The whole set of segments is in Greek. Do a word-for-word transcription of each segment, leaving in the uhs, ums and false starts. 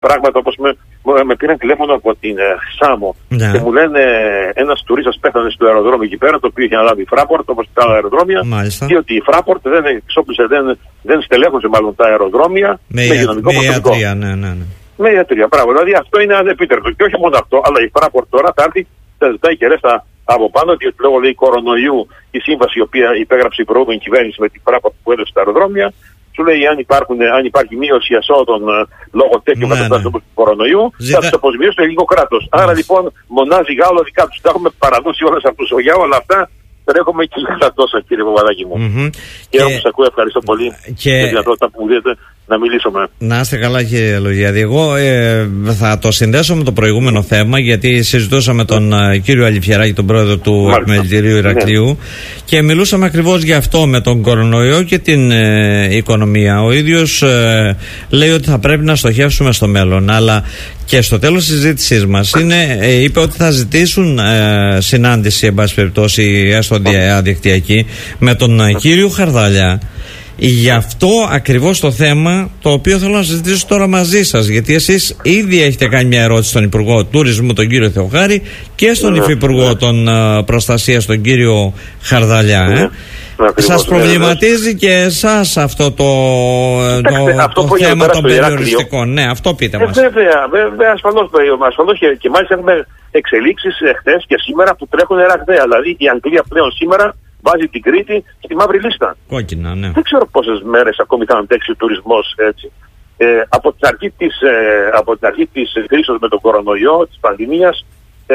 πράγματα όπως με, με πήραν τηλέφωνο από την ε, Σάμο ναι. και μου λένε ε, ένας τουρίστας πέθανε στο αεροδρόμιο εκεί πέρα, το οποίο είχε αναλάβει η Fraport όπως τα άλλα αεροδρόμια. Μάλιστα. Και ότι η Fraport δεν εξόπλησε, δεν, δεν στελέχωσε μάλλον τα αεροδρόμια με, με υγειονομικό προσωπικό. Ναι, ναι, ναι. Με ιατρία, πράγμα. Δηλαδή αυτό είναι ανεπίτρεπτο. Και όχι μόνο αυτό, αλλά η Fraport τώρα θα έρθει, θα ζητάει και ρέστα από πάνω, διότι λόγω λέει κορονοϊού η σύμβαση η οποία υπέγραψε η προηγούμενη κυβέρνηση με την Fraport που έδωσε στα αεροδρόμια. Σου λέει αν, υπάρχουν, αν υπάρχει μείωση εσόδων λόγω τέτοιου ναι, καταστάσεων ναι. του κορονοϊού, Ζητά... θα του αποζημιώσει το ελληνικό κράτος. Ναι. Άρα λοιπόν μονάζει γάλα δικά του. Τα έχουμε παραδώσει όλες αυτούς. Για όλα αυτά τρέχουμε και για τόσα, κύριε Παπαδάκη μου. Mm-hmm. Και όπως σας ακούω, ευχαριστώ πολύ και... για τη δυνατότητα που μου δίνετε να μιλήσουμε. Να είστε καλά, κύριε Λογιάδη. Εγώ ε, θα το συνδέσω με το προηγούμενο θέμα, γιατί συζητούσα με τον ε, κύριο Αληφιεράκη, τον πρόεδρο του Επιμελητηρίου Ηρακλείου, ναι. και μιλούσαμε ακριβώς για αυτό, με τον κορονοϊό και την ε, οικονομία. Ο ίδιος ε, λέει ότι θα πρέπει να στοχεύσουμε στο μέλλον, αλλά και στο τέλος της συζήτησής μας είναι, ε, είπε ότι θα ζητήσουν ε, συνάντηση, εν πάση περιπτώσει, έστω διαδικτυακή, με τον ε, κύριο Χαρδαλιά. Γι' αυτό ακριβώς το θέμα το οποίο θέλω να συζητήσω τώρα μαζί σας, γιατί εσείς ήδη έχετε κάνει μια ερώτηση στον Υπουργό Τουρισμού, τον κύριο Θεοχάρη, και στον yeah, Υφυπουργό yeah. των uh, Προστασίας, τον κύριο Χαρδαλιά. Yeah. Ε. Yeah. Σας προβληματίζει yeah. και εσάς αυτό το, Κοιτάξτε, το, αυτό το θέμα των περιοριστικών? Ναι, αυτό πείτε ε, μας. Βέβαια, βέβαια, ασφαλώς, ασφαλώς και, και μάλιστα έχουμε εξελίξεις χθες και σήμερα που τρέχουν ραγδαία. Δηλαδή η Αγγλία πλέον σήμερα βάζει την Κρήτη στη μαύρη λίστα. Κόκκινα, ναι. Δεν ξέρω πόσες μέρες ακόμη θα αντέξει ο τουρισμός έτσι. Ε, από την αρχή της, ε, από την αρχή της κρίσης με τον κορονοϊό, της πανδημίας, ε,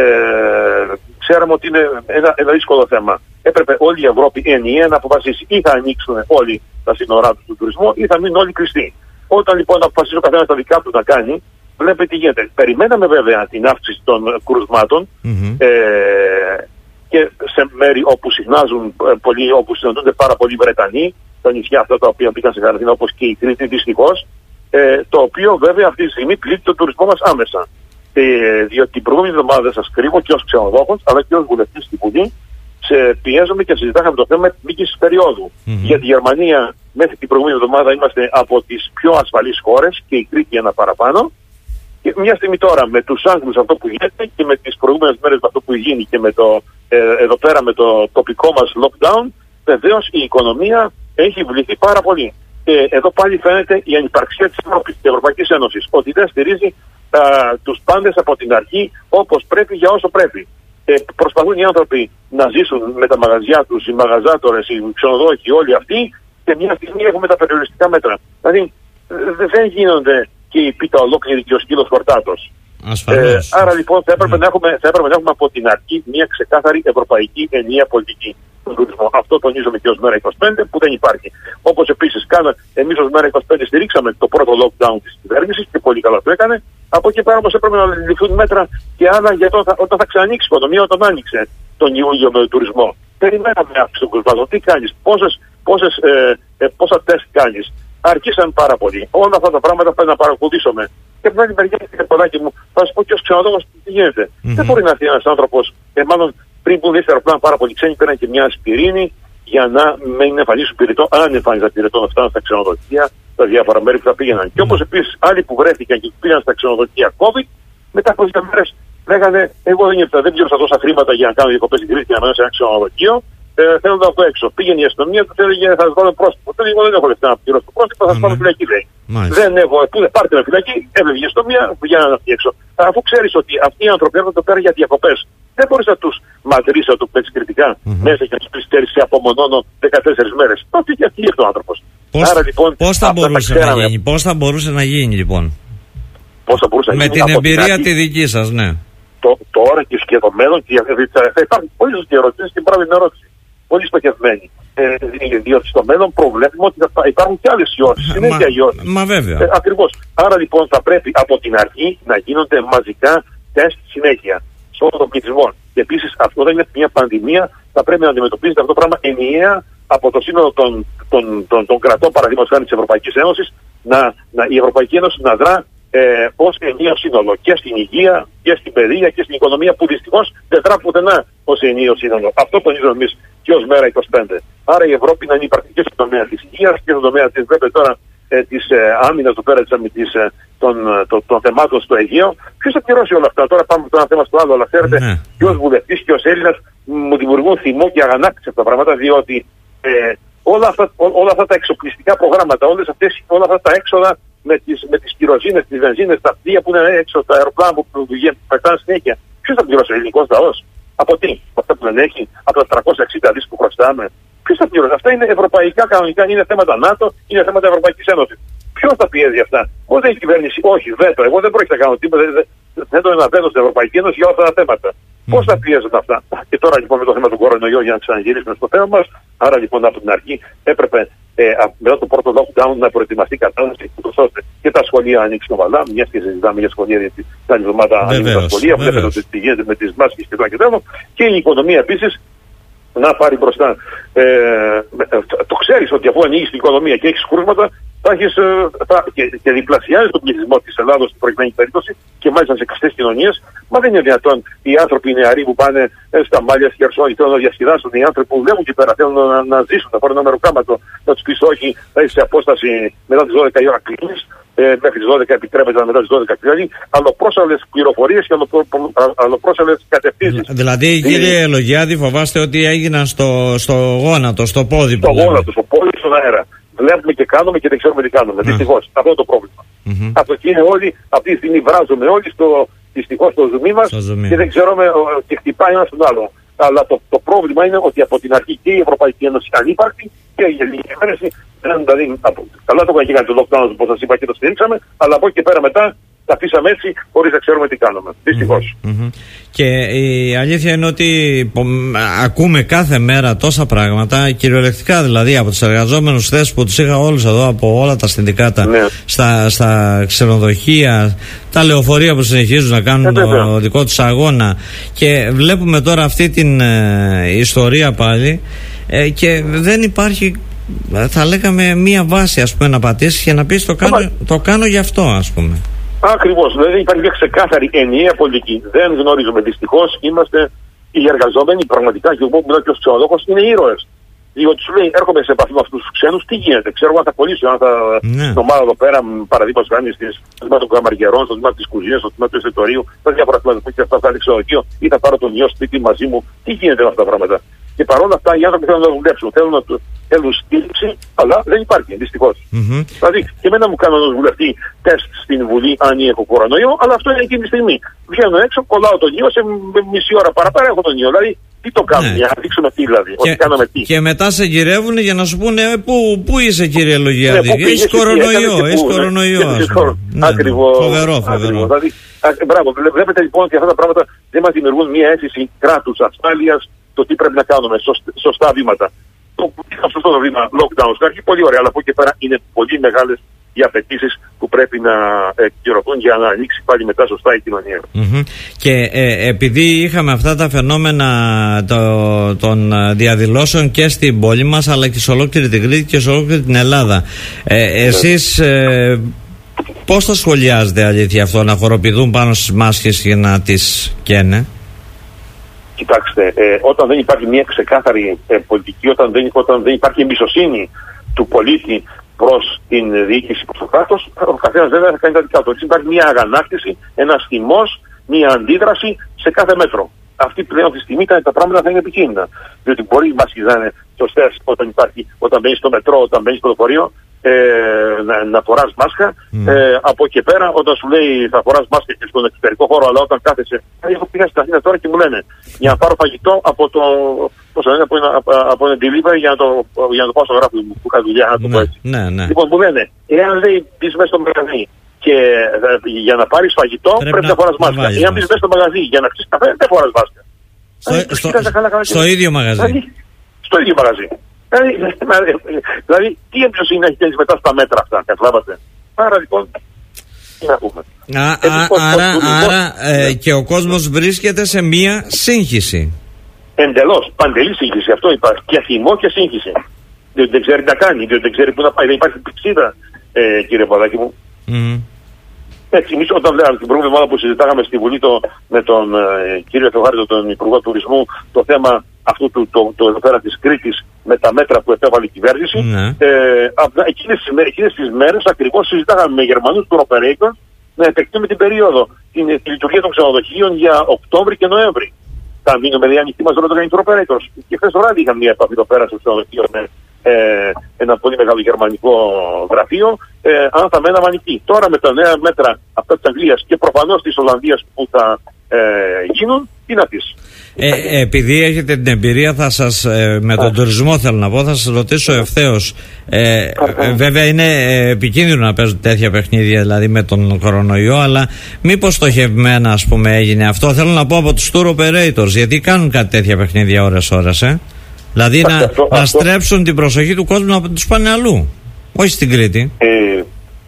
ξέραμε ότι είναι ένα, ένα δύσκολο θέμα. Έπρεπε όλη η Ευρώπη ενιαία να αποφασίσει ή θα ανοίξουν όλοι τα σύνορά του του τουρισμού ή θα μείνουν όλοι κλειστοί. Όταν λοιπόν αποφασίσει ο καθένας τα δικά του να κάνει, βλέπετε τι γίνεται. Περιμέναμε βέβαια την αύξηση των κρουσμάτων. Mm-hmm. Ε, και σε μέρη όπου συχνάζουν πολλοί, όπου συναντούνται πάρα πολλοί Βρετανοί, τα νησιά αυτά τα οποία πήγαν σε καραντίνα, όπως και η Κρήτη δυστυχώς, ε, το οποίο βέβαια αυτή τη στιγμή πλήττει τον τουρισμό μας άμεσα. Ε, διότι την προηγούμενη εβδομάδα δεν σας κρύβω και ως ξενοδόχος, αλλά και ως βουλευτής στην Βουλή, σε πιέζομαι και συζητάγαμε το θέμα μήκης περίοδου. Mm-hmm. Για τη Γερμανία, μέχρι την προηγούμενη εβδομάδα είμαστε από τις πιο ασφαλείς χώρες και η Κρήτη ένα παραπάνω. Και μια στιγμή τώρα με τους Άγγλους αυτό που γίνεται και με τις προηγούμενες μέρες με αυτό που γίνει και με το, ε, εδώ πέρα με το τοπικό μας lockdown, βεβαίως η οικονομία έχει βληθεί πάρα πολύ. Και εδώ πάλι φαίνεται η ανυπαρξία της Ευρώπης, της Ευρωπαϊκής Ένωσης, ότι δεν στηρίζει α, τους πάντες από την αρχή όπως πρέπει για όσο πρέπει. Ε, προσπαθούν οι άνθρωποι να ζήσουν με τα μαγαζιά τους, οι μαγαζάτορες, οι ξενοδόχοι, όλοι αυτοί, και μια στιγμή έχουμε τα περιοριστικά μέτρα. Δηλαδή δεν γίνονται και η πίτα ολόκληρη και ο σκύλος χορτάτος. Ε, άρα λοιπόν θα έπρεπε, mm. να έχουμε, θα έπρεπε να έχουμε από την αρχή μια ξεκάθαρη ευρωπαϊκή ενιαία πολιτική στον τουρισμό. Αυτό τονίζουμε και ως Μέρα είκοσι πέντε που δεν υπάρχει. Όπως επίσης κάναμε, εμείς ως Μέρα είκοσι πέντε στηρίξαμε το πρώτο lockdown της κυβέρνησης και πολύ καλά το έκανε. Από εκεί πέρα όμως έπρεπε να ληφθούν μέτρα και άλλα για το, όταν θα ξανανοίξει η οικονομία, όταν άνοιξε τον Ιούλιο με τον τουρισμό. Περιμέναμε αύξηση των κρουσμάτων. Τι κάνεις, πόσες, πόσες, ε, ε, πόσα τεστ κάνεις. Αρχίσαν πάρα πολύ. Όλα αυτά τα πράγματα πρέπει να παρακολουθήσουμε. Και από την άλλη μεριά, κύριε Παπαδάκη μου, θα σα πω και ως ξενοδόχος τι γίνεται. Mm-hmm. Δεν μπορεί να έρθει ένας άνθρωπος, ε, μάλλον πριν που ήρθε αεροπλάνο πάρα πολύ ξένοι, πήραν και μια ασπιρίνη για να μην εμφανίσουν πυρητό, αν εμφανίζαν πυρητό να φτάνουν στα ξενοδοχεία, στα διάφορα μέρη που θα πήγαιναν. Mm-hmm. Και όπως επίσης άλλοι που βρέθηκαν και πήγαν στα ξενοδοχεία COVID, μετά από δύο μέρες λέγανε: εγώ δεν ήρθα, δεν πλήρωσα τόσα χρήματα για να κάνω διακοπές στην Κρήτη και να μένω σε ένα ξενοδοχείο. Ε, θέλω να βγω έξω. Πήγαινε η αστυνομία, του έλεγε: θα σα βάλω πρόσωπο. Του έλεγε: εγώ δεν έχω λεφτά να πληρώσω το πρόσωπο, θα σα βάλω φυλακή, λέει. Μάλιστα. Δεν έχω, πού δεν πάρτε με φυλακή, έβγαινε η αστυνομία, πήγαιναν να βγει έξω. Αφού ξέρει ότι αυτοί οι άνθρωποι έρχονται πέρα για διακοπές, δεν μπορεί να του μαντρήσει, να του παίξει κριτικά mm-hmm. μέσα και να του πει: σε απομονώνω δεκατέσσερις μέρες. Τότε και αυτή ήρθε ο άνθρωπο. Λοιπόν, πώ θα μπορούσε να γίνει, πώ θα μπορούσε να γίνει λοιπόν. Πώς θα μπορούσε να γίνει. Με την εμπειρία τη δική σα, ναι. Τώρα και και το μέλλον, θα υπάρχουν πολλέ ερωτήσει και πρώτη ερώτηση. Πολύ στοχευμένοι. Ε, διότι στο μέλλον προβλέπουμε ότι θα υπάρχουν και άλλες ιώσεις. Συνέχεια ιώσεις. Μα βέβαια. Ε, ακριβώς. Άρα λοιπόν θα πρέπει από την αρχή να γίνονται μαζικά τεστ συνέχεια σε όλο τον πληθυσμό. Και επίσης αυτό δεν είναι μια πανδημία, θα πρέπει να αντιμετωπίζεται αυτό το πράγμα ενιαία από το σύνολο των, των, των, των κρατών, παραδείγματος χάρη της Ευρωπαϊκής Ένωσης, να, να, η Ευρωπαϊκή Ένωση να δρά Ε, ως ενιαίο σύνολο και στην υγεία και στην παιδεία και στην οικονομία που δυστυχώς δεν δρά πουθενά ως ενιαίο σύνολο. Αυτό τονίζουμε εμείς και ως Μέρα είκοσι πέντε. Άρα η Ευρώπη να είναι υπαρκτική στον τομέα της υγείας και στον τομέα της. Βλέπετε τώρα ε, της ε, άμυνας του πέρα της, ε, των, το, των θεμάτων στο Αιγαίο. Ποιος θα πληρώσει όλα αυτά? Τώρα πάμε από το ένα θέμα στο άλλο, αλλά ξέρετε, ναι. Και ως βουλευτής και ως Έλληνας μου δημιουργούν θυμό και αγανάκτηση αυτά τα πράγματα, διότι ε, όλα, αυτά, ό, όλα αυτά τα εξοπλιστικά προγράμματα, όλες αυτές, όλα αυτά τα έξοδα με τις, με τις κυροζίνες, τις βενζίνες, τα πλοία που είναι έξω, τα αεροπλάνα που πετάνε συνέχεια, ποιος θα πληρώσει? Ο ελληνικός λαός? Από τι? Από αυτά που δεν έχει, από τα τριακόσια εξήντα δις που χρωστάμε. Ποιος θα πληρώσει? Αυτά είναι ευρωπαϊκά κανονικά, είναι θέματα ΝΑΤΟ, είναι θέματα Ευρωπαϊκής Ένωσης. Ποιος θα πιέζει αυτά? Πώς δεν έχει κυβέρνηση? Όχι, βέτο. Εγώ δεν πρόκειται να κάνω τίποτα. Δεν το ένα βέτο στην Ευρωπαϊκή Ένωση για όλα αυτά τα θέματα. Mm. Πώς θα πιέζονται αυτά? Και τώρα λοιπόν με το θέμα του κορονοϊού, για να ξαναγυρίσουμε στο θέμα μας. Άρα λοιπόν από την αρχή έπρεπε ε, μετά το πρώτο lockdown να προετοιμαστεί η κατάσταση, ώστε και τα σχολεία ανοίξουν ομαλά. Μια και συζητάμε για σχολεία, γιατί την άλλη εβδομάδα ανοίγουν τα σχολεία. Βλέπετε ότι τι γίνεται με τις μάσκες και το και και η οικονομία επίσης να πάρει μπροστά. Ε, το ξέρεις ότι αφού ανοίγεις την οικονομία και έχεις κρούσματα, θα έχεις, θα, και, και διπλασιάζεις τον πληθυσμό της Ελλάδος στην προηγούμενη περίπτωση και μάλιστα σε κλειστές κοινωνίες. Μα δεν είναι δυνατόν οι άνθρωποι οι νεαροί που πάνε στα Μάλια, στη Χερσόνη, θέλουν να διασκεδάσουν, οι άνθρωποι που δουλεύουν εκεί πέρα θέλουν να, να ζήσουν, να πάρουν ένα μεροκάματο, να τους πεις όχι, θα είσαι σε απόσταση μετά τις δώδεκα η ώρα κλείνεις. Ε, μέχρι τις δώδεκα επιτρέπεται να μετά τις δώδεκα κλείνει, αλλοπρόσαλες πληροφορίες και αλλοπρόσαλες κατευθύνσεις. Δηλαδή, κύριε Λογιάδη, φοβάστε ότι έγιναν στο, στο γόνατο, στο πόδι? Στο γόνατο, στο πόδι, στον αέρα. Βλέπουμε και κάνουμε και δεν ξέρουμε τι κάνουμε. Mm. Δυστυχώς. Αυτό είναι το πρόβλημα. Mm-hmm. Αυτό και είναι όλοι, αυτή τη στιγμή βράζουμε όλοι στο, δυστυχώς στο ζουμί μας και δεν ξέρουμε και χτυπάει ένα στον άλλο. Αλλά το, το πρόβλημα είναι ότι από την αρχή και η Ευρωπαϊκή Ένωση ανύπαρκτη και η ελληνική κυβέρνηση δεν, δηλαδή, καλά το έκανε και κάνει το lockdown, όπως σας είπα, και το στηρίξαμε, αλλά από εκεί και πέρα μετά τα αφήσαμε έτσι χωρίς να ξέρουμε τι κάνουμε. Δυστυχώς. Mm-hmm. Και η αλήθεια είναι ότι ακούμε κάθε μέρα τόσα πράγματα, κυριολεκτικά δηλαδή από τους εργαζόμενους χθες που τους είχα όλους εδώ από όλα τα συνδικάτα, ναι. στα, στα ξενοδοχεία, τα λεωφορεία που συνεχίζουν να κάνουν ε, το δικό τους αγώνα, και βλέπουμε τώρα αυτή την ε, ιστορία πάλι ε, και δεν υπάρχει, θα λέγαμε, μία βάση, ας πούμε, να πατήσεις και να πεις το κάνω, το κάνω γι' αυτό, ας πούμε. Ακριβώς, δηλαδή δεν υπάρχει μια ξεκάθαρη ενιαία πολιτική. Δεν γνωρίζουμε. Δυστυχώς είμαστε οι εργαζόμενοι πραγματικά, και εγώ που μιλάω και ως ξενοδόχος, είναι ήρωες. Διότι σου λέει, έρχομαι σε επαφή με αυτούς τους ξένους, τι γίνεται? Ξέρω εγώ αν θα κολλήσω, αν θα. Ναι. Στην ομάδα εδώ πέρα, παραδείγματος χάρη, στο τμήμα των καμαριερών, στο τμήμα της κουζίνας, στο τμήμα του εστιατορίου, στα διάφορα τμήματα που έχει αυτά τα ξενοδοχείο, ή θα πάρω τον ιό σπίτι μαζί μου. Τι γίνεται με αυτά τα πράγματα? Και παρόλα αυτά οι άνθρωποι θέλουν να δουλέψουν, θέλουν να θέλουν στήριξη, αλλά δεν υπάρχει, δυστυχώς. Mm-hmm. Δηλαδή, και εμένα μου κάνουν ως βουλευτή τεστ στην Βουλή αν έχω κορονοϊό, αλλά αυτό είναι εκείνη τη στιγμή. Βγαίνω έξω, κολλάω τον ιό, σε μισή ώρα παραπέρα έχω τον ιό. Δηλαδή, τι το κάνουμε, ναι. Για να δείξουμε τι, δηλαδή. Και, ότι κάναμε τι. Και μετά σε γυρεύουν για να σου πούνε πού, πού είσαι, κύριε Λογιάδη? Ναι, έχεις κορονοϊό, έχεις κορονοϊό. Ακριβώς. Φοβερό, φοβερό. Δηλαδή, μπράβο, βλέπετε λοιπόν ότι αυτά τα πράγματα δεν μας δημιουργούν μια αίσθηση κράτους, ασφάλειας, το τι πρέπει να κάνουμε, σωστά βήματα. Το σωστό το βήμα lockdown στην αρχή, πολύ ωραία, αλλά από εκεί και πέρα είναι πολύ μεγάλες οι απαιτήσεις που πρέπει να εκπληρωθούν για να ανοίξει πάλι μετά σωστά η κοινωνία. Mm-hmm. Και ε, επειδή είχαμε αυτά τα φαινόμενα το, των διαδηλώσεων και στην πόλη μας, αλλά και σε ολόκληρη την Κρήτη και σε ολόκληρη την Ελλάδα, ε, εσείς ε, πώς θα σχολιάζετε, αλήθεια, αυτό, να χοροπηδούν πάνω στις μάσκες και να τις καίνε? Κοιτάξτε, ε, όταν δεν υπάρχει μια ξεκάθαρη ε, πολιτική, όταν δεν, όταν δεν υπάρχει εμπιστοσύνη του πολίτη προς την διοίκηση, προς το κράτος, ο καθένας βέβαια θα κάνει τα δικά του. Έτσι υπάρχει μια αγανάκτηση, ένας θυμός, μια αντίδραση σε κάθε μέτρο. Αυτή πλέον τη στιγμή τα πράγματα θα είναι επικίνδυνα. Διότι μπορεί οι μάσκες να είναι σωστές όταν υπάρχει, όταν μπαίνεις στο μετρό, όταν μπαίνεις στο λεωφορείο, ε, να, να φοράς μάσκα. Mm. Ε, από εκεί πέρα, όταν σου λέει θα φοράς μάσκα και στον εξωτερικό χώρο, αλλά όταν κάθεσαι. Έχω πήγα στην Αθήνα τώρα και μου λένε για να πάρω φαγητό από το. Πώς λένε, από ένα, από ένα delivery για να το, για να το πάω στο γράφο μου που είχα δουλειά, να το πω έτσι. Ναι, ναι. Λοιπόν, μου λένε, εάν λέει μπεις μέσα στο μαγαζί και ε, για να πάρεις φαγητό πρέπει, πρέπει να, να φοράς μάσκα. Εάν μπεις μέσα στο μαγαζί για να πιεις καφέ δεν φοράς μάσκα. Στο, δηλαδή, στο, στο, καλά, καλά, στο ίδιο μαγαζί. Δηλαδή, στο ίδιο μαγαζί. Δηλαδή, δηλαδή τι εμπιστοσύνη να έχει μετά στα μέτρα αυτά, καταλάβατε? Άρα λοιπόν, τι να πούμε. Α, α, άρα άρα ε, και ο κόσμος βρίσκεται σε μία σύγχυση. Εντελώς, παντελή σύγχυση, αυτό υπάρχει. Και θυμό και σύγχυση. Διότι δεν ξέρει τι να κάνει, διότι δεν ξέρει πού να πάει. Δεν υπάρχει πηξίδα, ε, κύριε Παδάκη μου. Mm. Έτσι, εμείς όταν βλέπαμε την προηγούμενη εβδομάδα που συζητάγαμε στη Βουλή το, με τον ε, κύριο Θεοχάρητο, τον Υπουργό Τουρισμού, το θέμα αυτού του το, το, το, πέρα της Κρήτης με τα μέτρα που επέβαλε η κυβέρνηση. Mm. Ε, εκείνες, εκείνες τις μέρες ακριβώς συζητάγαμε με Γερμανούς tour operators να επεκτείνουμε την περίοδο, την, τη λειτουργία των ξενοδοχείων για Οκτώβρη και Νοέμβρη. Θα μείνουμε δηλαδή ανοιχτοί, μας ρωτάνε οι tour operators. Και χθες το βράδυ είχαμε μια επαφή εδώ πέρα στο ξενοδοχείο με ε, ένα πολύ μεγάλο γερμανικό γραφείο, ε, αν θα μέναμε ανοιχτοί. Τώρα με τα νέα μέτρα αυτά της Αγγλίας και προφανώς της Ολλανδίας που θα ε, γίνουν, τι να πεις. Ε, επειδή έχετε την εμπειρία, θα σας, ε, με τον τουρισμό θέλω να πω, θα σας ρωτήσω ευθέως. Ε, ε, βέβαια είναι επικίνδυνο να παίζουν τέτοια παιχνίδια, δηλαδή με τον κορονοϊό, αλλά μήπως στοχευμένα, ας πούμε, έγινε αυτό. Θέλω να πω από τους tour operators, γιατί κάνουν κάτι τέτοια παιχνίδια ώρες-ώρες, ε. Δηλαδή να, αυτό, να αυτό. στρέψουν την προσοχή του κόσμου να τους πάνε αλλού, όχι στην Κρήτη. Ε,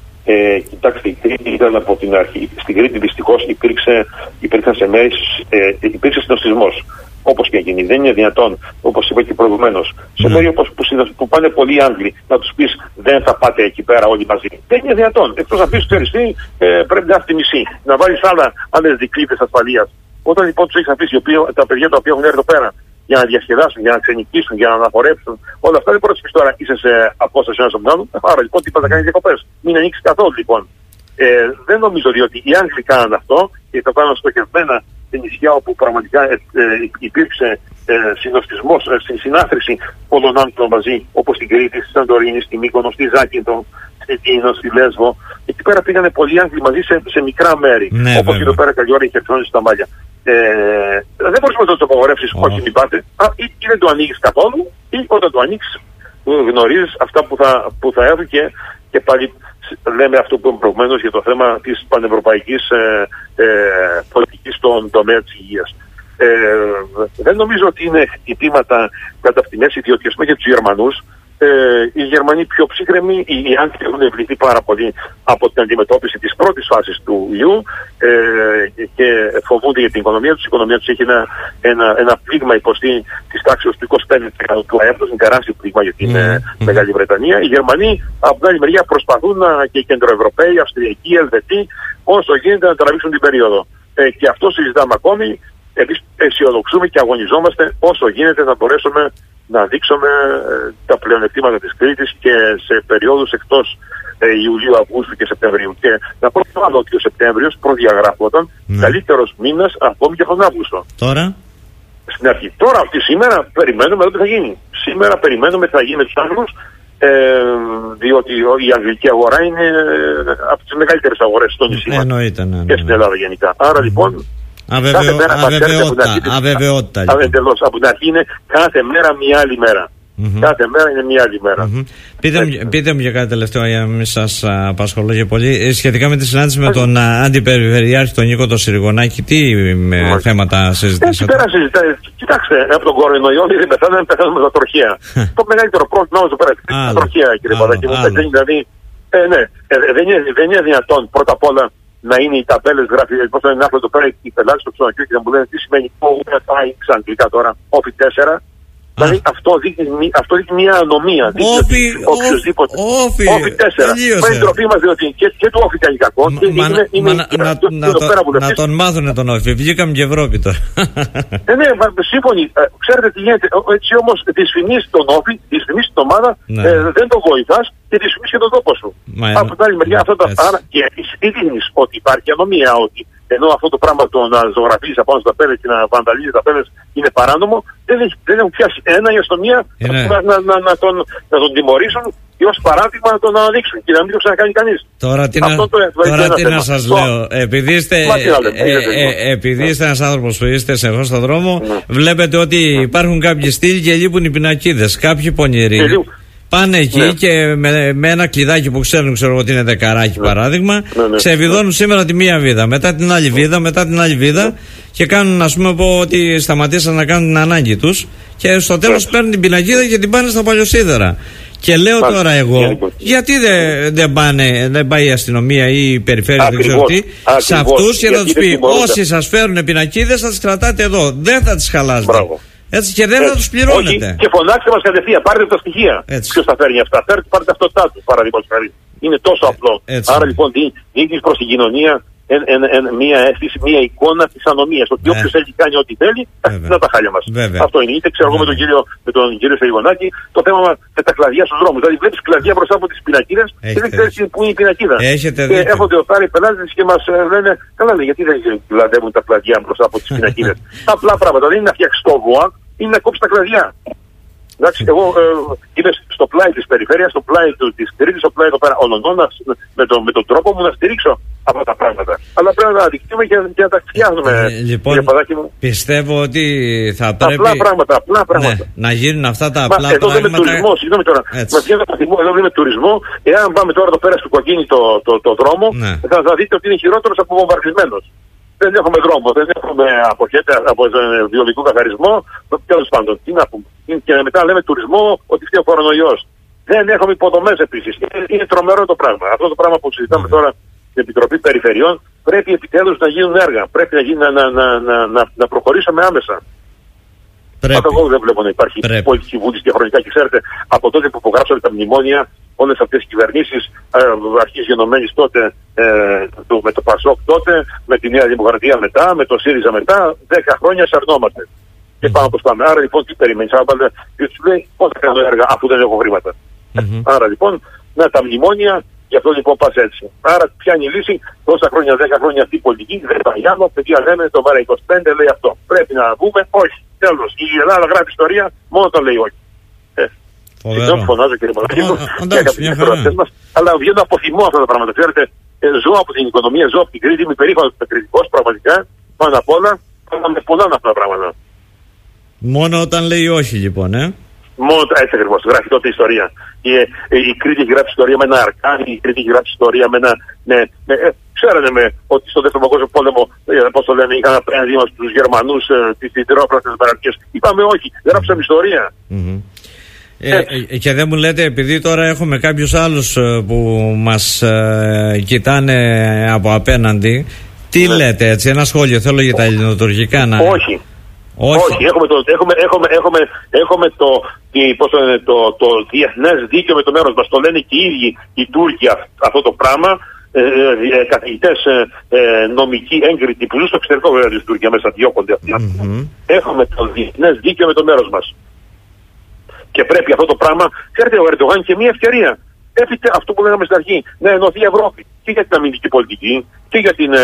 Ε, κοιτάξτε, η Κρήτη ήταν από την αρχή. Στην Κρήτη δυστυχώς υπήρξε, υπήρξαν σε μέρες, ε, υπήρξε συνοστισμός. Όπως και γίνει. Δεν είναι δυνατόν, όπως είπα και προηγουμένως, σε mm. μέρη όπως που, που πάνε πολλοί Άγγλοι, να τους πεις δεν θα πάτε εκεί πέρα όλοι μαζί. Δεν είναι δυνατόν. Εκτός να πεις ξέρεις τι, ε, πρέπει να έρθει μισή. Να βάλεις άλλα, άλλες δικλείδες ασφαλείας. Όταν λοιπόν τους έχεις αφήσει τα παιδιά τα οποία έχουν έρθει εδώ πέρα για να διασκεδάσουν, για να ξενικήσουν, για να αναφορέψουν, όλα αυτά δεν μπορεί να πει τώρα είσαι σε απόσταση ένα από τον άλλον. Άρα λοιπόν τι πα να κάνει διακοπές. Μην ανοίξει καθόλου λοιπόν. Ε, δεν νομίζω ότι οι Άγγλοι κάναν αυτό και το κάναν στοχευμένα στην νησιά όπου πραγματικά ε, ε, υπήρξε ε, συνοστισμός, ε, συνάθρηση πολλών άνθρωπων μαζί, όπως στην Κρήτη, στη Σαντορίνη, στη Μύκονο, στη Ζάκυνθο, στη Τίνο, στη Λέσβο. Εκεί πέρα πήγανε πολλοί Άγγλοι μαζί σε, σε μικρά μέρη. Ναι, όπως εδώ πέρα καλή ώρα είχε χιόνι στα μάλια. Ε, δεν μπορείς να το απαγορεύσεις, oh. όχι μην πάτε, α, ή, ή δεν το ανοίγεις καθόλου, ή όταν το ανοίξεις γνωρίζεις αυτά που θα, που θα έρθουν και, και πάλι λέμε αυτό που είπαμε προηγουμένως για το θέμα της πανευρωπαϊκής ε, ε, πολιτικής στον τομέα της υγείας. Ε, δεν νομίζω ότι είναι χτυπήματα κατά αυτή τη μέση, διότι ας πούμε για τους Γερμανούς, ε, οι Γερμανοί πιο ψύχρεμοι, οι Άγγλοι έχουν ευληθεί πάρα πολύ από την αντιμετώπιση της πρώτης φάσης του ιού ε, και φοβούνται για την οικονομία τους. Η οικονομία τους έχει ένα, ένα, ένα πλήγμα υποστή της τάξης του είκοσι πέντε τοις εκατό του ΑΕΠ, είναι τεράστιο πλήγμα για την mm. Μεγάλη Βρετανία. Οι Γερμανοί από την άλλη μεριά προσπαθούν να, και οι Κεντροευρωπαίοι, Αυστριακοί, Ελβετοί, όσο γίνεται να τραβήξουν την περίοδο. Ε, και αυτό συζητάμε ακόμη. Εμείς αισιοδοξούμε και αγωνιζόμαστε όσο γίνεται να μπορέσουμε να δείξουμε ε, τα πλεονεκτήματα της Κρήτης και σε περιόδους εκτός ε, Ιουλίου, Αυγούστου και Σεπτεμβρίου. Και να πω το άλλο ότι ο Σεπτέμβριος προδιαγράφονταν ναι. καλύτερος μήνας ακόμη και τον Αύγουστο. Τώρα? Στην αρχή. Τώρα, αυτή σήμερα περιμένουμε εδώ τι θα γίνει. Σήμερα περιμένουμε τι θα γίνει με τους Άγγλους, ε, διότι η αγγλική αγορά είναι ε, από τις μεγαλύτερες αγορές στο νησί μας. Εννοείται, ναι, ναι, ναι. Και στην Ελλάδα γενικά. Άρα mm. λοιπόν. Αβεβαιω... Αβεβαιότητα. Αβεβαιότητα. Αβεβαιότητα. Από την αρχή είναι κάθε μέρα μια άλλη μέρα. Mm-hmm. Κάθε μέρα είναι μια άλλη μέρα. Mm-hmm. Πείτε, μου, πείτε μου για κάτι τελευταίο, για να μην σας απασχολώ και πολύ. Σχετικά με τη συνάντηση με τον Αντιπεριφερειάρχη, τον Νίκο τον Συριγωνάκη, τι με θέματα συζητήσατε? Εκεί πέρα συζητάτε. Κοιτάξτε, από τον κορονοϊό δεν πεθάνουμε, πεθάνουμε με τα τροχαία. Το μεγαλύτερο πρόβλημα εδώ πέρα είναι τα τροχαία, κύριε Παδάκη. Δηλαδή, ε, ναι, ε, δεν, είναι, δεν είναι δυνατόν πρώτα απ' όλα να είναι οι ταπέλες γράφει, πώς θα είναι αυτό το πέρα, οι πελάτες στο ξενοδοχείο και να μου λένε τι σημαίνει ο Wi-Fi ξαγγλικά τώρα, όφι τέσσερα. Δηλαδή αυτό δείχνει, αυτό δείχνει μια ανομία. Όφι, οποιοδήποτε. Όφι τέσσερα. Μα η τροπή μας διότι και, και το όφι κάνει κακό. Και είναι, είναι, να, να, να, το, να τον μάθουνε τον όφι. Βγήκαμε και Ευρώπη τώρα. ε, ναι, σύμφωνοι. Ε, ξέρετε τι γίνεται. Έτσι όμως δυσφημίσεις τον όφι, δυσφημίσεις την ομάδα, ναι. ε, δεν τον βοηθάς και δυσφημίσεις και τον τόπο σου. Μα, από την άλλη μεριά αυτά τα πράγματα και εσύ δείχνεις ότι υπάρχει ανομία, ότι ενώ αυτό το πράγμα το να ζωγραφίζεις απάνω στα πέλες και να βανταλίζεις τα πέλες είναι παράνομο, δεν, έχει, δεν έχουν πιάσει ένα η αστυνομία να, να, να, να, τον, να τον τιμωρήσουν και ως παράδειγμα να τον αναδείξουν και να μην το ξανακάνει κανείς. Τώρα τι να, το, τώρα τι να σας λέω, επειδή είστε, ε, ε, επειδή είστε ένας άνθρωπος που είστε συνεχώς στον δρόμο, ναι. βλέπετε ότι υπάρχουν κάποιοι στυλ και λείπουν οι πινακίδες, κάποιοι πονηροί. Πάνε εκεί ναι. και με, με ένα κλειδάκι που ξέρουν, ξέρω ότι είναι δεκαράκι ναι. παράδειγμα, ναι, ναι. ξεβιδώνουν ναι. σήμερα τη μία βίδα, μετά την άλλη βίδα, μετά την άλλη βίδα ναι. και κάνουν, ας πούμε, πω ότι σταματήσαν να κάνουν την ανάγκη τους και στο τέλος ναι. παίρνουν την πινακίδα και την πάνε στα παλιοσίδερα. Και λέω Μάλιστα. τώρα εγώ, yeah. γιατί δεν δε πάνε, δεν πάει η αστυνομία ή η περιφέρεια, ακριβώς, δεν ξέρω τι, ακριβώς. σε αυτούς και να τους πει: όσοι σας φέρουν πινακίδες θα τις κρατάτε εδώ, δεν θα τις χαλάσετε. Μπράβο. Έτσι και δεν έτσι. θα τους πληρώνετε. Όχι, και φωνάξτε μας κατευθείαν, πάρτε τα στοιχεία. Ποιος θα φέρνει αυτά, πάρτε τα ταυτότητά του, παραδείγματος χάρη. Είναι τόσο έτσι. απλό. Έτσι. Άρα λοιπόν δίνεις προς την κοινωνία εν, εν, εν, μία αίσθηση, μία εικόνα της ανομίας. Ότι όποιος θέλει κάνει ό,τι θέλει, να τα χάλια μας. Βέβαια. Αυτό είναι. Είτε ξέρω εγώ με τον κύριο, με τον κύριο Σεριγονάκη, το θέμα με τα κλαδιά στους δρόμους. Δηλαδή βλέπεις κλαδιά μπροστά από τις πινακίδες και δεν ξέρεις πού είναι η πινακίδα. Έχετε και έρχονται οφθάροι πελάτες και μας λένε, καλά λέει, γιατί δεν κλαδεύουν τα κλαδιά μπροστά από τις πινακίδες. Απλά πράγματα. Δεν είναι να φτιάξει το ΒΟΑΚ, είναι να κόψει τα κλαδιά. Εντάξει, εγώ ε, είμαι στο πλάι της περιφέρειας, στο πλάι του, της Κρήτης, στο πλάι εδώ πέρα ονονών, με, το, με τον τρόπο μου να στηρίξω αυτά τα πράγματα. Αλλά πρέπει να τα αδεικτούμε και, και να τα φτιάχνουμε. Ε, λοιπόν, πιστεύω ότι θα πρέπει... Απλά πράγματα, απλά πράγματα. Ναι, να γίνουν αυτά τα απλά Μα, εδώ πράγματα. Εδώ λέμε τουρισμό, συγγνώμη τώρα. Μας βγαίνει από θυμό, εδώ λέμε τουρισμό. Εάν πάμε τώρα εδώ πέρα στο κοκκίνι το, το, το, το δρόμο, ναι. θα, θα δείτε ότι είναι χειρότερος από βομβαρδισμένος. Δεν έχουμε δρόμο, δεν έχουμε αποχέτα, από βιολογικό καθαρισμό. Τέλος πάντων, τι να πούμε. Και μετά λέμε τουρισμό, ότι φταίει ο κορονοϊός. Δεν έχουμε υποδομές επίσης. Είναι, είναι τρομερό το πράγμα. Αυτό το πράγμα που συζητάμε mm. τώρα στην Επιτροπή Περιφερειών πρέπει επιτέλους να γίνουν έργα. Πρέπει να, γίνει, να, να, να, να, να προχωρήσουμε άμεσα. Πρέπει. Αυτό εγώ δεν βλέπω να υπάρχει πρέπει. πολιτική βούληση διαχρονικά. Και ξέρετε, από τότε που υπογράψαμε τα μνημόνια, όλες αυτές οι κυβερνήσεις, ε, αρχής γενομένης τότε, ε, το, με το Πασόκ τότε, με τη Νέα Δημοκρατία μετά, με το ΣΥΡΙΖΑ μετά, δέκα χρόνια σαρνόμαστε. Mm-hmm. Και πάμε όπως πάμε. Άρα λοιπόν τι περιμένεις, άρα πάλι, και του λέει πώς θα κάνω έργα αφού δεν έχω χρήματα. Mm-hmm. Άρα λοιπόν, να τα μνημόνια, γι' αυτό λοιπόν πας έτσι. Άρα ποια είναι η λύση, τόσα χρόνια, δέκα χρόνια αυτή η πολιτική, δεν τα γιάνω, παιδιά λέμε, το ΜΕΡΑ είκοσι πέντε λέει αυτό. Πρέπει να βγούμε, όχι. Τέλος. Η Ελλάδα γράφει ιστορία, μόνο το λέει όχι. Ε. Συγγνώμη, φωνάζω κύριε Μαλάκη μου και αγαπητοί ακροατές μας, αλλά βγαίνω από θυμό αυτά τα πράγματα. Ξέρετε, ε, ζω από την οικονομία, ζω από την Κρήτη, είμαι περήφανος κριτικός πραγματικά, πάνω απ' όλα, αλλά με πονάνε αυτά τα πράγματα. Μόνο όταν λέει όχι λοιπόν, ε. Μόνο έτσι ακριβώς, γράφει τότε ιστορία. Η, η, η Κρήτη έχει γράψει ιστορία με ένα αρκάνι, η Κρήτη έχει γράψει ιστορία με ένα... Με, με, ε, ξέρανε με ότι στο δεύτερο παγκόσμιο πόλεμο, ε, πώς το λένε, είχαν απέναντι μας τους Γερμανούς, ε, τις Ιντερόπλαστες Μπαρακές. Είπαμε όχι, γράψαμε ιστορία. Mm-hmm. Ε, ε, και δεν μου λέτε, επειδή τώρα έχουμε κάποιους άλλους που μας ε, κοιτάνε από απέναντι, τι ναι. λέτε έτσι, ένα σχόλιο θέλω για τα ελληνοτουρκικά να... Όχι. Όχι. Όχι, έχουμε το, έχουμε, έχουμε, έχουμε, έχουμε το, τι, πώς το, το, το διεθνές δίκαιο με το μέρος μας. Το λένε και οι ίδιοι οι Τούρκοι αυτό το πράγμα. Ε, ε, καθηγητές ε, ε, νομικοί έγκριτοι που ζουν στο εξωτερικό βέβαια της Τουρκία μέσα διώκονται αυτοί. Mm-hmm. Έχουμε το διεθνές δίκαιο με το μέρος μας. Και πρέπει αυτό το πράγμα, ξέρετε, ο Ερντογάν και μια ευκαιρία. Έπειτα αυτό που λέγαμε στην αρχή, να ενωθεί η Ευρώπη και για την αμυντική πολιτική και για, την, ε,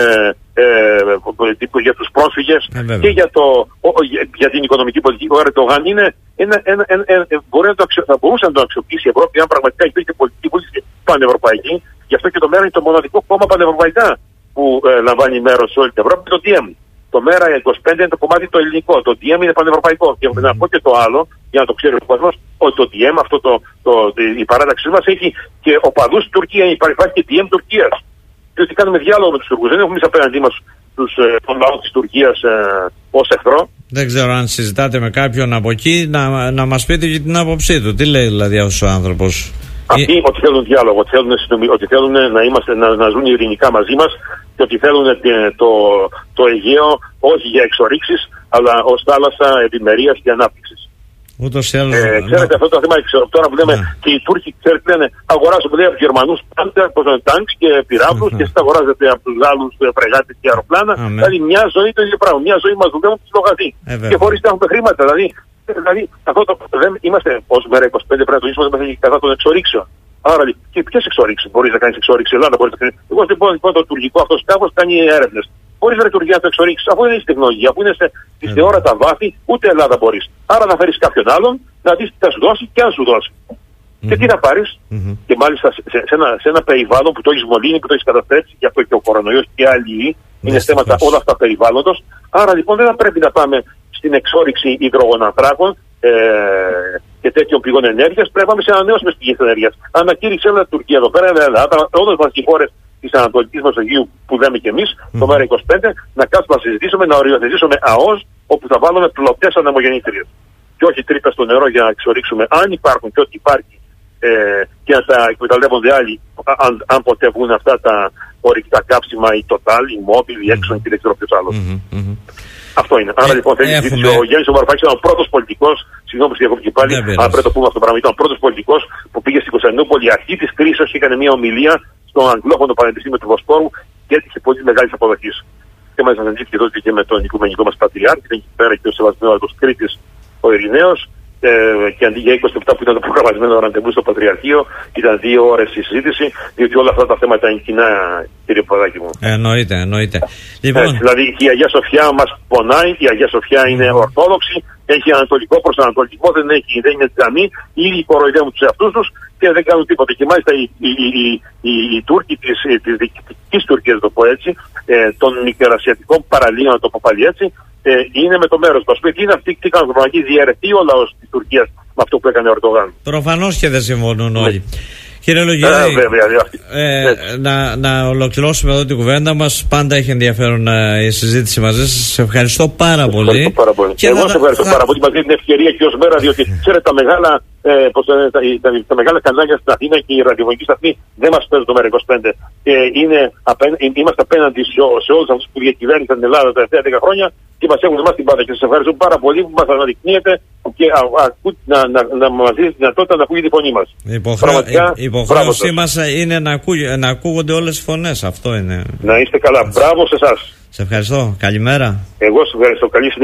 ε, για τους πρόσφυγες ε, και για, το, ο, για, για την οικονομική πολιτική. Ο Ερντογάν είναι ένα, ένα, ένα, ένα, μπορεί να το αξιο, θα μπορούσε να το αξιοποιήσει η Ευρώπη αν πραγματικά υπήρχε πολιτική βούληση πανευρωπαϊκή. Γι' αυτό και το ΜΕΡΑ είναι το μοναδικό κόμμα πανευρωπαϊκά που ε, λαμβάνει μέρος σε όλη την Ευρώπη, το ντι εμ. Το ΜΕΡΑ είκοσι πέντε είναι το κομμάτι το ελληνικό. Το ντι εμ είναι πανευρωπαϊκό. Και mm-hmm. να πω και το άλλο, για να το ξέρει ο κόσμος, ότι το ντι εμ, αυτό το, το, το, η παράταξή μας έχει και οπαδούς στην Τουρκία. Υπάρχει και ντι εμ Τουρκίας. Διότι κάνουμε διάλογο με τους Τουρκούς. Δεν έχουμε εμείς απέναντί μας τους, τον λαό της Τουρκίας ε, ως εχθρό. Δεν ξέρω αν συζητάτε με κάποιον από εκεί να, να μας πείτε για την άποψή του. Τι λέει δηλαδή αυτός ο άνθρωπος. Αυτοί ότι θέλουν διάλογο, ότι θέλουν, ότι θέλουν να, είμαστε, να, να ζουν ειρηνικά μαζί μας και ότι θέλουν το, το Αιγαίο όχι για εξορίξεις αλλά ως θάλασσα ευημερίας και ανάπτυξης. Ούτως ή άλλως. Ε, ξέρετε ναι. αυτό το θέμα τώρα που λέμε ναι. και οι Τούρκοι ξέρετε λένε αγοράζουν από τους Γερμανούς πάντα τάγκς και πυράβλους mm-hmm. και εσείς αγοράζετε από τους Γάλλους φρεγάτες και αεροπλάνα. Mm-hmm. Δηλαδή μια ζωή το ίδιο πράγμα. Μια ζωή μας δουλεύουν τις λογαθεί. Ε, και χωρίς να έχουμε χρήματα. Δηλαδή, δηλαδή αυτό το, δεν είμαστε ως ΜΕΡΑ είκοσι πέντε πρέπει να το λύσουμε είμαστε κατά των εξορίξεων. Άρα και ποιες εξορίξεις μπορείς να κάνεις εξορίξη η Ελλάδα. Μπορείς να κάνεις. Εγώ λοιπόν, λοιπόν το τουρκικό αυτό σκάφος κάνει έρευνες. Μπορείς να λειτουργεί να το εξορίξεις, αφού δεν είσαι τεχνολογία, αφού είναι στη θεόρατα βάθη, ούτε Ελλάδα μπορείς. Άρα να φέρεις κάποιον άλλον, να δεις τι θα σου δώσει και αν σου δώσει. Mm-hmm. Και τι θα πάρεις, mm-hmm. και μάλιστα σε, σε, σε, ένα, σε ένα περιβάλλον που το έχεις μολύνει, που το έχεις καταθέσει, γι' αυτό και ο κορονοϊός και άλλοι είναι mm-hmm. θέματα όλα αυτά περιβάλλοντος. Άρα λοιπόν δεν θα πρέπει να πάμε στην εξόριξη υδρογονανθράκων ε, και τέτοιων πηγών ενέργειας, πρέπει να πάμε σε ανανεώσιμες πηγές ενέργειας. Ανακήρυξε όλα Τουρκία εδώ πέρα, Ελλάδα, όλες μας οι χώρες της Ανατολικής Μεσογείου που λέμε και εμείς, mm. το ΜΕΡΑ είκοσι πέντε, να κάτσουμε να συζητήσουμε, να οριοθετήσουμε ΑΟΣ όπου θα βάλουμε πλωτές ανεμογεννήτριες. Και όχι τρύπες στο νερό για να εξορίξουμε αν υπάρχουν και ό,τι υπάρχει ε, και να τα εκμεταλλεύονται άλλοι, αν, αν ποτέ βγουν αυτά τα ορυκτά κάψιμα, η Total, η Mobil, η Exxon και δεν ξέρω ποιος άλλος. Mm-hmm, mm-hmm. Αυτό είναι. Άρα ε, λοιπόν θέλει έχουμε... ο Γιάννης ο Βαρουφάκης ήταν ο πρώτος πολιτικός, συγγνώμη που διακόπτω και πάλι, αλλά πρέπει να το πούμε αυτό το πράγμα. Ήταν ο πρώτος πολιτικός που πήγε στην Κωνσταντινούπολη αρχή της κρίσης και έκανε μια ομιλία στο Αγγλόφωνο Πανεπιστήμιο του Βοσπόρου και έτυχε πολύ μεγάλη αποδοχή. Και μάλιστα συναντήθηκε τότε και με τον Οικουμενικό μας Πατριάρχη, εκεί πέρα και ο Σεβασμένος Κρήτης ο Ειρηναίος. Ε, και αντί για είκοσι λεπτά που ήταν το προγραμματισμένο ραντεβού στο Πατριαρχείο, ήταν δύο ώρες η συζήτηση, διότι όλα αυτά τα θέματα είναι κοινά, κύριε Παπαδάκη μου. Εννοείται, εννοείται. Λοιπόν... Ε, δηλαδή η Αγία Σοφιά μας πονάει, η Αγία Σοφιά είναι ορθόδοξη, έχει ανατολικό προς ανατολικό, δεν, έχει, δεν είναι τζαμί, ήδη κοροϊδεύουν τους εαυτούς τους και δεν κάνουν τίποτα. Και μάλιστα οι, οι, οι, οι, οι Τούρκοι της, της διοικητικής Τουρκίας, το πω έτσι, ε, των μικρασιατικών παραλίων, να το πω πάλι έτσι, ε, είναι με το μέρος μας. Τι είναι αυτοί, τι κάνουν, πραγματικά διαιρεθεί ο λαός της Τουρκίας με αυτό που έκανε ο Ερντογάν. Προφανώς και δεν συμφωνούν όλοι. Ναι. Κύριε Λογιάδη, ε, ε, να, να ολοκληρώσουμε εδώ την κουβέντα μας. Πάντα έχει ενδιαφέρον ε, η συζήτηση μαζί σας. Σε ευχαριστώ πάρα πολύ. Ευχαριστώ πάρα πολύ. Και εγώ θα, σε ευχαριστώ θα... πάρα πολύ. Μας δίνει την ευκαιρία και ως μέρα, διότι ξέρετε τα μεγάλα, ε, πως, τα, τα, τα μεγάλα κανάλια στην Αθήνα και η ραδιοφωνική σταθμή δεν μας παίζουν το μέρα είκοσι πέντε. Ε, είναι, απέ, είμαστε απέναντι σε, σε όλους αυτούς που διακυβέρνησαν την Ελλάδα τα τελευταία δέκα χρόνια και μας έχουν εμάς την πάντα. Και σας ευχαριστώ πάρα πολύ που μας αναδεικνύετε και α, α, να, να, να μας δίνει τη δυνατότητα να ακούγει τη φωνή μας. Η υποχρέωσή μας είναι να, ακού, να ακούγονται όλες οι φωνές. Αυτό είναι. Να είστε καλά. Μπράβο σε εσάς. Σε ευχαριστώ. Καλημέρα. Εγώ σε ευχαριστώ. Καλή συνέχεια.